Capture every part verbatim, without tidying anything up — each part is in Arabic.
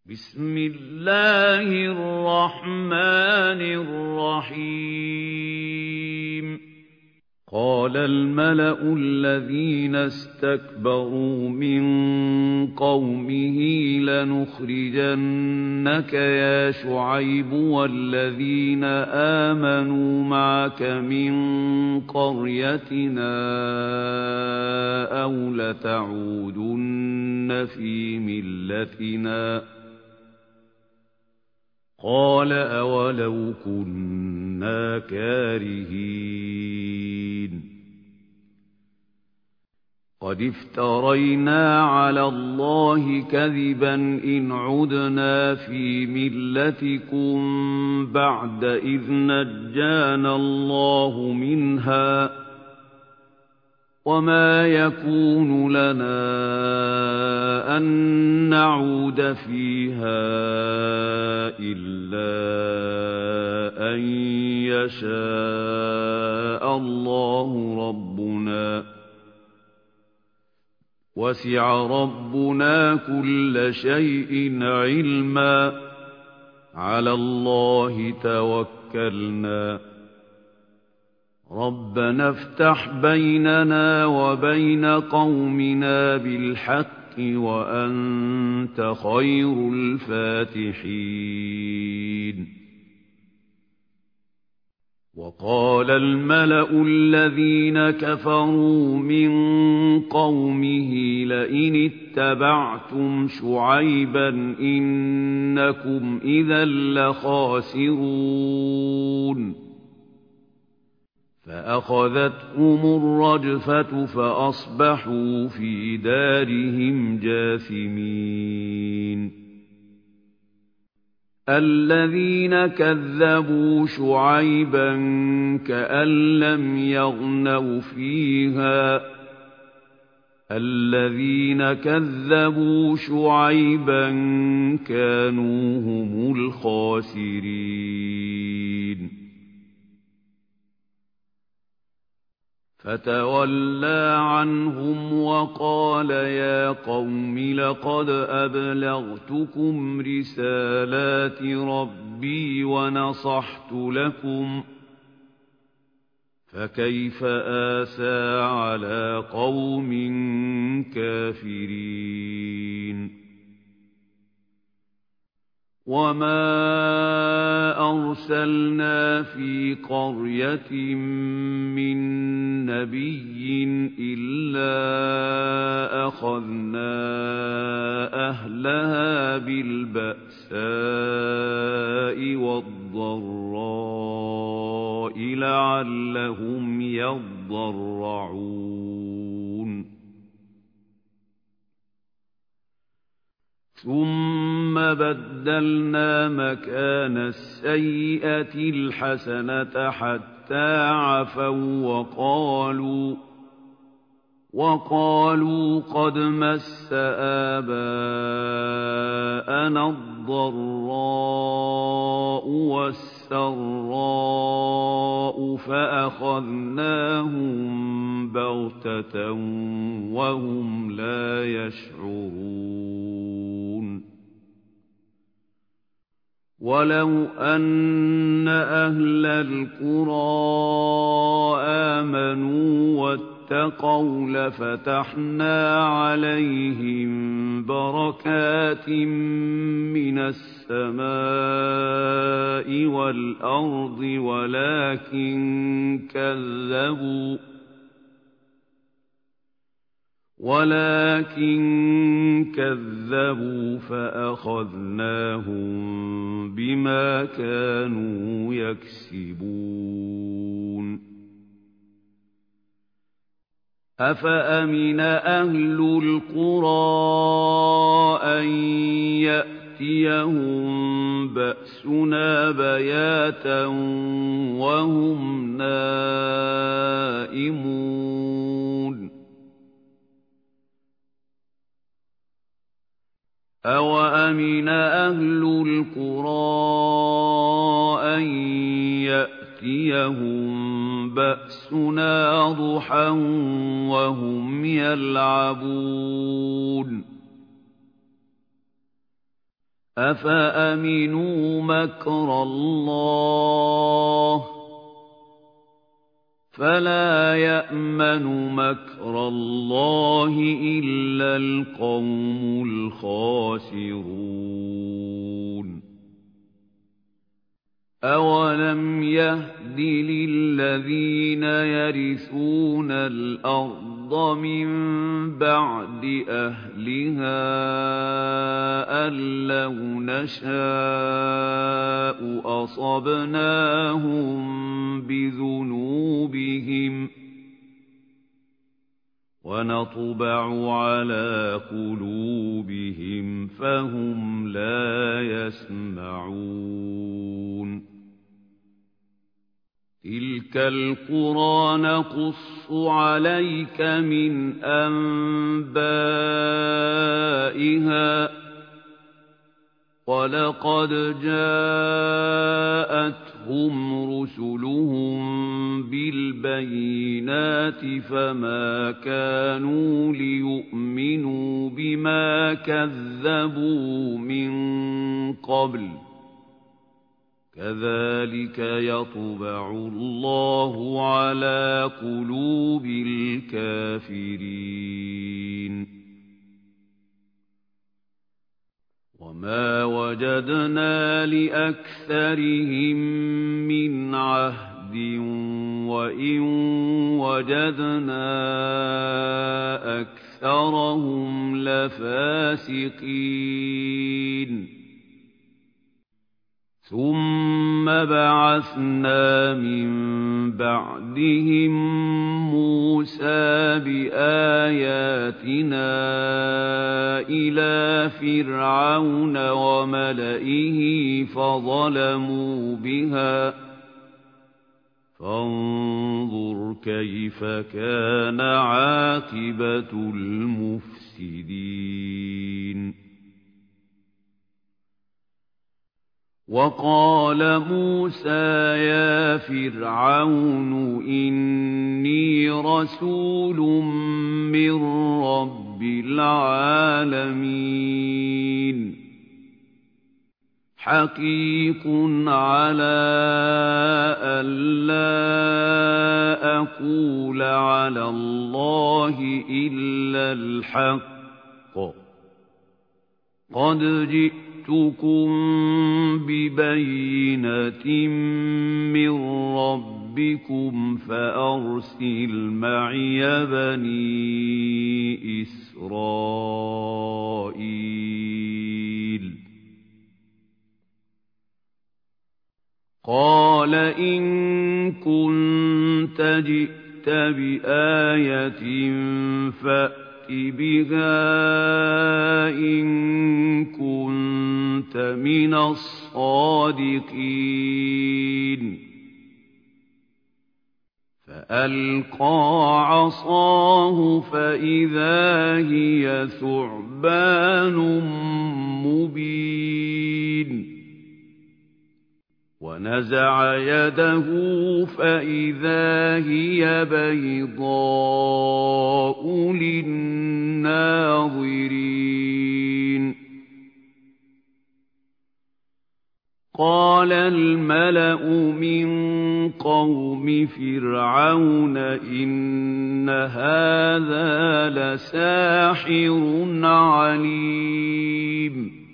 بسم الله الرحمن الرحيم قال الملأ الذين استكبروا من قومه لنخرجنك يا شعيب والذين آمنوا معك من قريتنا أو لتعودن في ملتنا قال أولو كنا كارهين قد افترينا على الله كذبا إن عدنا في ملتكم بعد إذ نجانا الله منها وما يكون لنا أن نعود فيها إلا أن يشاء الله ربنا وسع ربنا كل شيء علما على الله توكلنا ربنا افتح بيننا وبين قومنا بالحق وأنت خير الفاتحين وقال الملأ الذين كفروا من قومه لئن اتبعتم شعيبا إنكم إذا لخاسرون فأخذتهم الرجفة فأصبحوا في دارهم جاثمين الذين كذبوا شعيبا كأن لم يغنوا فيها الذين كذبوا شعيبا كانوا هم الخاسرين فتولى عنهم وقال يا قوم لقد أبلغتكم رسالات ربي ونصحت لكم فكيف آسى على قوم كافرين وما أرسلنا في قرية من نبي إلا أخذنا أهلها بالبأساء والضراء لعلهم يضرعون ثم بدلنا مكان السيئة الحسنة حتى عفوا وقالوا وقالوا قد مس آباءنا الضراء والسراء فأخذناهم بغتة وهم لا يشعرون ولو أن أهل القرى آمنوا واتقوا لفتحنا عليهم بركات من السماء والأرض ولكن كذبوا ولكن كذبوا فأخذناهم بما كانوا يكسبون أفأمن أهل القرى أن يأتيهم بأسنا بياتا وهم نائمون أَوَأَمِنَ أَهْلُ الْقُرَىٰ أَن يَأْتِيَهُم بَأْسُنَا ضُحًى وَهُمْ يَلْعَبُونَ أَفَأَمِنُوا مَكْرَ اللَّهِ ۚ فَلَا يَأْمَنُ مَكْرَ اللَّهِ إِلَّا الْقَوْمُ الْخَاسِرُونَ أَوَلَمْ يَهْدِ لِلَّذِينَ يَرِثُونَ الْأَرْضَ مِن بَعْدِ أَهْلِهَا أَن لَّوْ نَشَاءُ أَصَبْنَاهُم بِذُنُوبِهِمْ وَنَطْبَعُ عَلَىٰ قُلُوبِهِمْ فَهُمْ لَا يَسْمَعُونَ تِلْكَ الْقُرَىٰ نَقُصُّ عَلَيْكَ مِنْ أَنبَائِهَا ۚ وَلَقَدْ جَاءَتْهُمْ رُسُلُهُم بِالْبَيِّنَاتِ فَمَا كَانُوا لِيُؤْمِنُوا بِمَا كَذَّبُوا مِن قَبْلُ ۚ كَذَٰلِكَ يَطْبَعُ اللَّهُ عَلَىٰ قُلُوبِ الْكَافِرِينَ وَمَا وَجَدْنَا لِأَكْثَرِهِم مِّنْ عَهْدٍ وَإِن وَجَدْنَا أَكْثَرَهُمْ لَفَاسِقِينَ ثُمَّ بَعَثْنَا مِن بَعْدِهِم مُّوسَىٰ بِآيَاتِنَا إِلَىٰ فِرْعَوْنَ وَمَلَئِهِ فَظَلَمُوا بِهَا ۖ فَانظُرْ كَيْفَ كَانَ عَاقِبَةُ الْمُفْسِدِينَ وَقَالَ مُوسَىٰ يَا فِرْعَوْنُ إِنِّي رَسُولٌ مِّن رَّبِّ الْعَالَمِينَ حَقِيقٌ عَلَىٰ أَلَّا أَقُولَ عَلَى اللَّهِ إِلَّا الْحَقَّ ۚ قَدْ جِئْتُكُم بِبَيِّنَةٍ مِّن رَّبِّكُمْ فَأَرْسِلْ مَعِيَ بَنِي إِسْرَائِيلَ قَالَ إِن كُنتَ جِئْتَ بِآيَةٍ فَأْتِ بِهَا إِن كُنتَ مِنَ الصَّادِقِينَ فَأَلْقَىٰ عَصَاهُ فَإِذَا هِيَ ثُعْبَانٌ مُّبِينٌ وَنَزَعَ يَدَهُ فَإِذَا هِيَ بَيْضَاءُ لِلنَّاظِرِينَ قَالَ الْمَلَأُ مِن قَوْمِ فِرْعَوْنَ إِنَّ هَٰذَا لَسَاحِرٌ عَلِيمٌ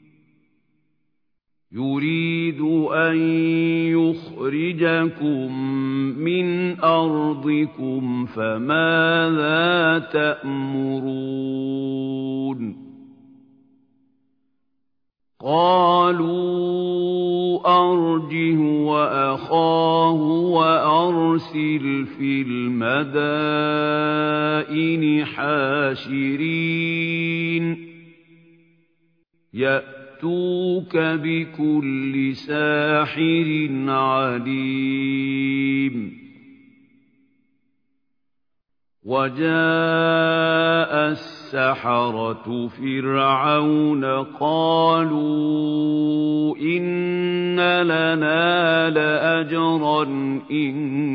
يُرِيدُ أَن يُخْرِجَكُم مِّنْ أَرْضِكُمْ فَمَاذَا تَأْمُرُونَ قَالُوا أَرْجِهْ وَأَخَاهُ وَأَرْسِلْ فِي الْمَدَائِنِ حَاشِرِينَ يَأْتُوكَ بِكُلِّ سَاحِرٍ عَلِيمٍ وَجَاءَ السَّحَرَةُ فِرْعَوْنَ قَالُوا إِنَّ لَنَا لَأَجْرًا إِن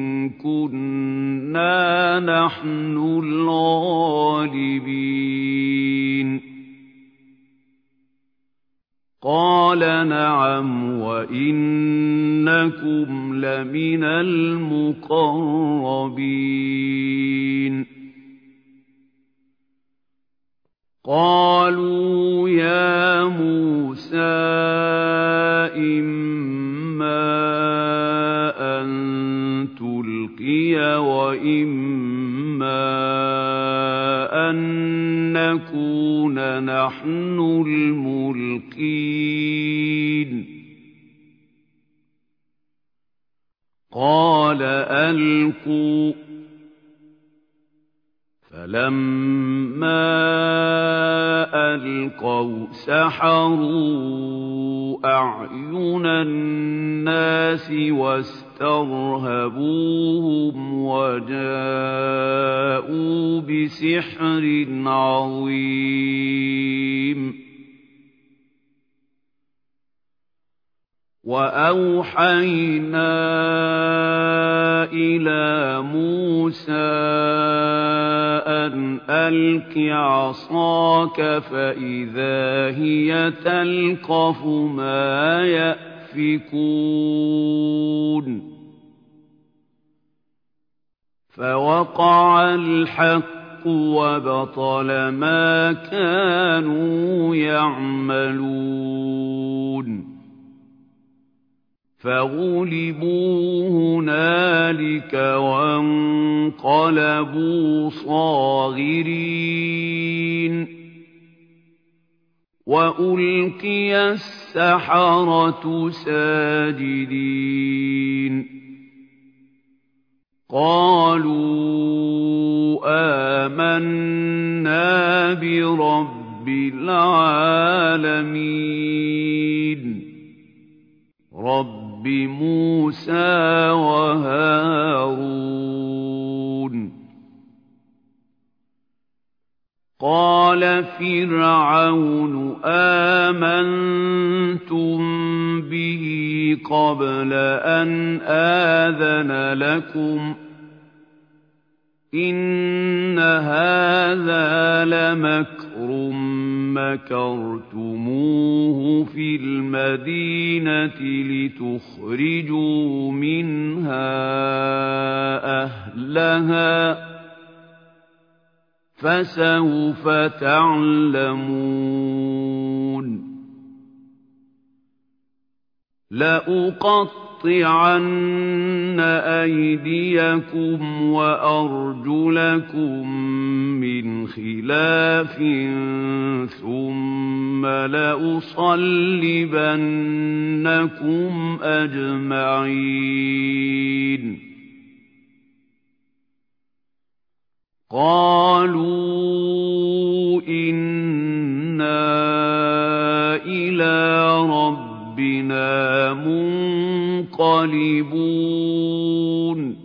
كُنَّا نَحْنُ الْغَالِبِينَ قال نعم وإنكم لمن المقربين قالوا يا موسى إما أن تلقي وإما أن نكون نحن الملقين قال ألقوا فلما ألقوا سحروا أعين الناس واسترهبوهم وجاءوا بسحر عظيم وأوحينا إلى موسى أن ألق عصاك فإذا هي تلقف ما يأفكون فوقع الحق وبطل ما كانوا يعملون فغلبوا هنالك وانقلبوا صاغرين وألقي السحرة ساجدين قالوا آمنا برب العالمين رب موسى وهارون قال فرعون آمنتم به قبل أن آذن لكم إن هذا لمكر مكرتموه في المدينة لتخرجوا منها أهلها فسوف تعلمون لأقطعن أيديكم وأرجلكم من خلاف ثم لأصلبنكم أجمعين قالوا إنا إلى ربنا منقلبون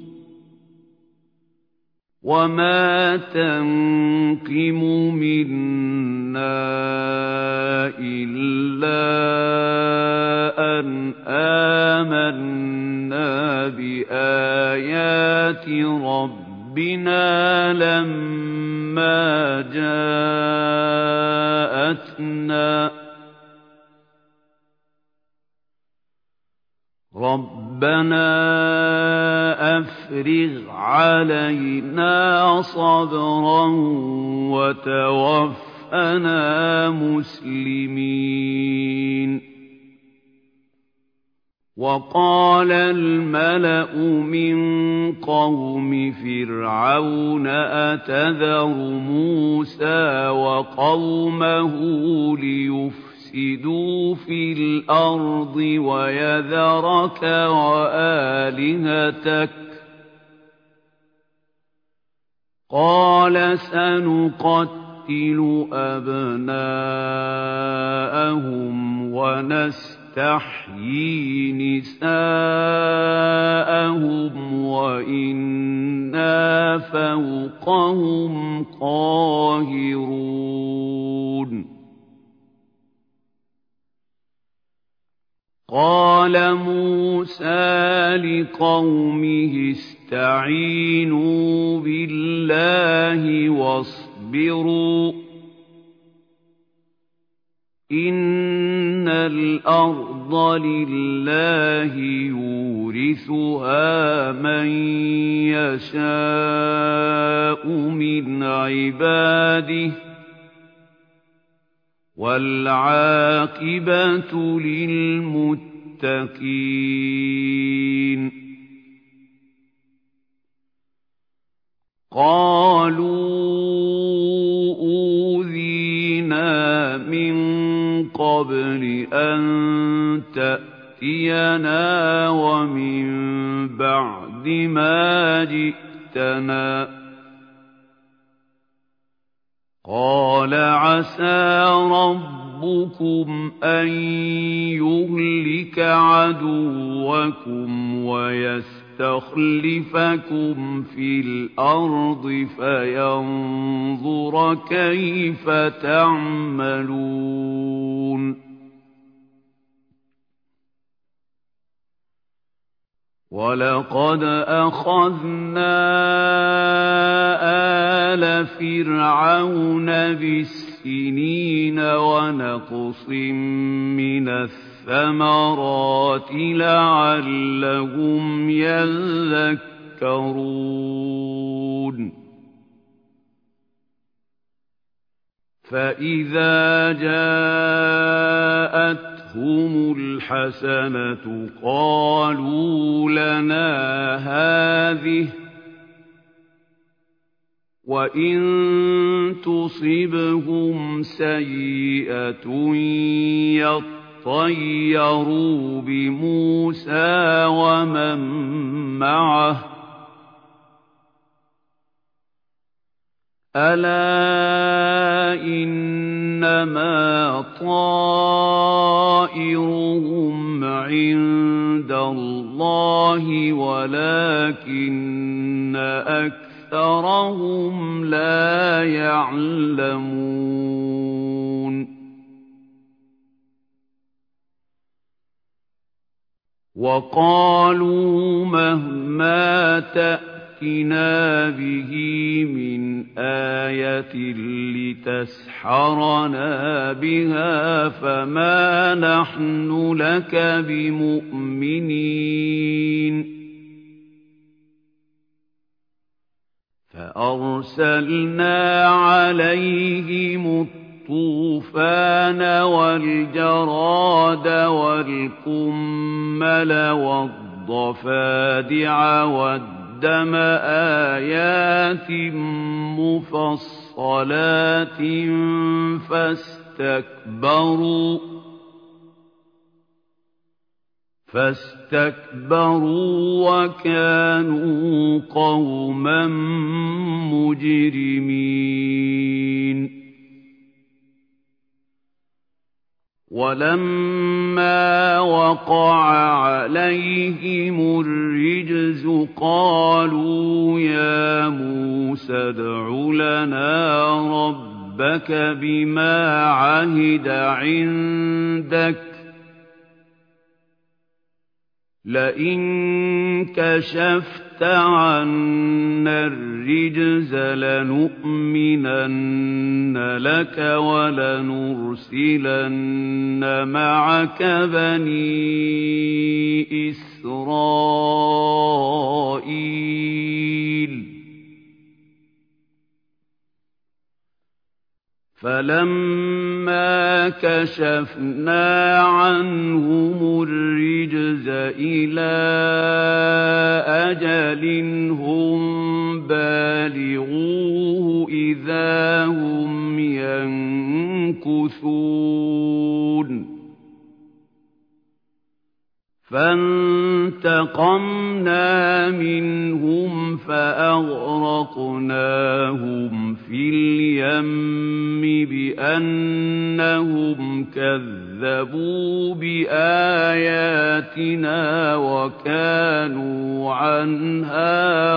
وما تنقم منا إلا أن آمنا بآيات ربنا لما جاءتنا ربنا أفرغ علينا صبرا وتوفنا مسلمين وقال الملأ من قوم فرعون أتذر موسى وقومه ليفسدوا في الأرض ويذرك وآلهتك قال سنقتل أبناءهم ونستحيي نساءهم وإنا فوقهم قاهرون قال موسى لقومه استعينوا بالله واصبروا إن الْأَرْضَ لِلَّهِ يُورِثُهَا مَن يَشَاءُ مِنْ عِبَادِهِ ۖ وَالْعَاقِبَةُ لِلْمُتَّقِينَ. قَالُوا أُوذِينَا مِن قَبْلِ أَن تَأْتِيَنَا وَمِن بَعْدِ مَا جِئْتَنَا. قَالَ عَسَىٰ رَبُّكُمْ أَن يُهْلِكَ عَدُوَّكُمْ وَيَسْتَخْلِفَكُمْ فِي الْأَرْضِ فَيَنظُرَ كَيْفَ تَعْمَلُونَ. وَلَقَدْ أَخَذْنَا آلَ فِرْعَوْنَ بِالسِّنِينَ وَنَقْصٍ مِّنَ الثَّمَرَاتِ لَعَلَّهُمْ يَذَّكَّرُونَ. فَإِذَا جَاءَتْ هم الحسنة قالوا لنا هذه، وإن تصبهم سيئة يطيروا بموسى ومن معه، ألا إنما طائرهم عند الله ولكن أكثرهم لا يعلمون. وقالوا مهما تأتنا به من آية لتسحرنا بها فما نحن لك بمؤمنين. فأرسلنا عليهم الطوفان والجراد والقمل والضفادع والدم آيات مفصلات فاستكبروا فاستكبروا وكانوا قوما مجرمين. ولما وقع عليهم الرجز قالوا يا موسى ادْعُ لنا ربك بما عهد عندك لئن كشفت عنا الرجز لنؤمنن لك ولنرسلن معك بني إسرائيل. فَلَمَّا كَشَفْنَا عَنْهُمُ الرِّجْزَ إِلَىٰ أَجَلٍ هُم بَالِغُوهُ إِذَا هُمْ يَنكُثُونَ. فَانتَقَمْنَا مِنْهُمْ فَأَغْرَقْنَاهُمْ فِي الْيَمِّ بِأَنَّهُمْ كَذَّبُوا بِآيَاتِنَا وَكَانُوا عَنْهَا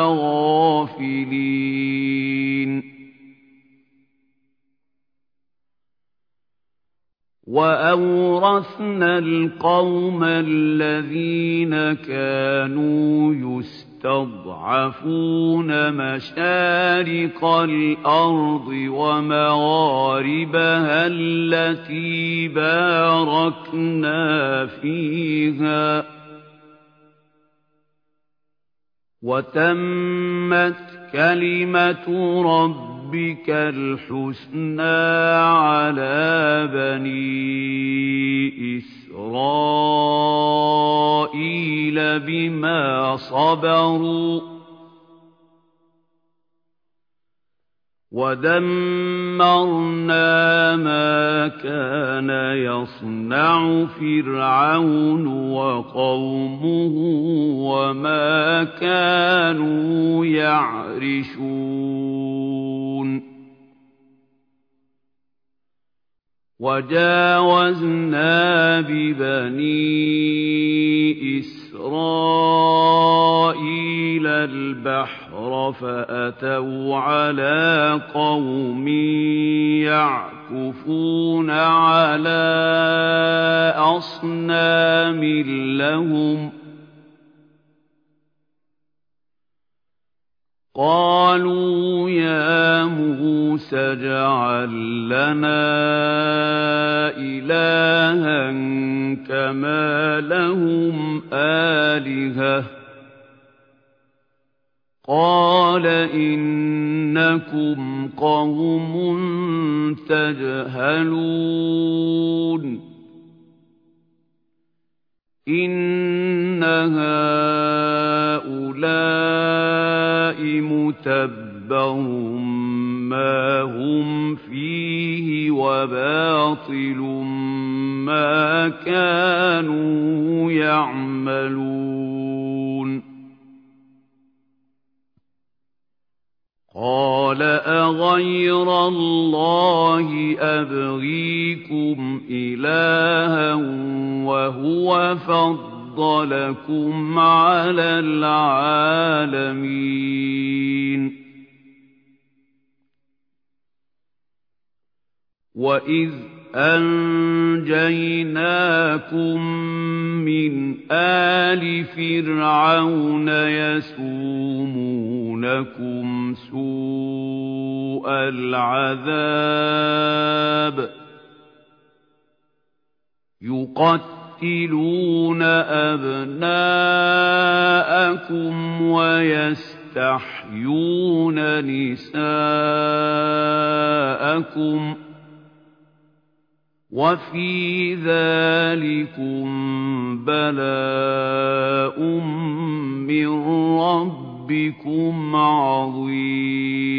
غَافِلِينَ. وَأَوْرَثْنَا الْقَوْمَ الَّذِينَ كَانُوا تستضعفون مشارق الأرض ومغاربها التي باركنا فيها وتمت كلمة ربك الحسنى على بني إسرائيل بما صبروا ودمرنا ما كان يصنع فرعون وقومه وما كانوا يعرشون وجاوزنا ببني إسرائيل البحر فأتوا على قوم يعكفون على أصنام لهم قالوا يا موسى اجعل لنا إلها كما لهم آلهة قال إنكم قوم تجهلون إن هؤلاء متبر ما هم فيه وباطل ما كانوا يعملون قال أغير الله أبغيكم إلها وهو فضلكم على العالمين وإذ أنجيناكم من آل فرعون يسومونكم سوء العذاب يقتلون أبناءكم ويستحيون نساءكم وفي ذلكم بلاء من ربكم عظيم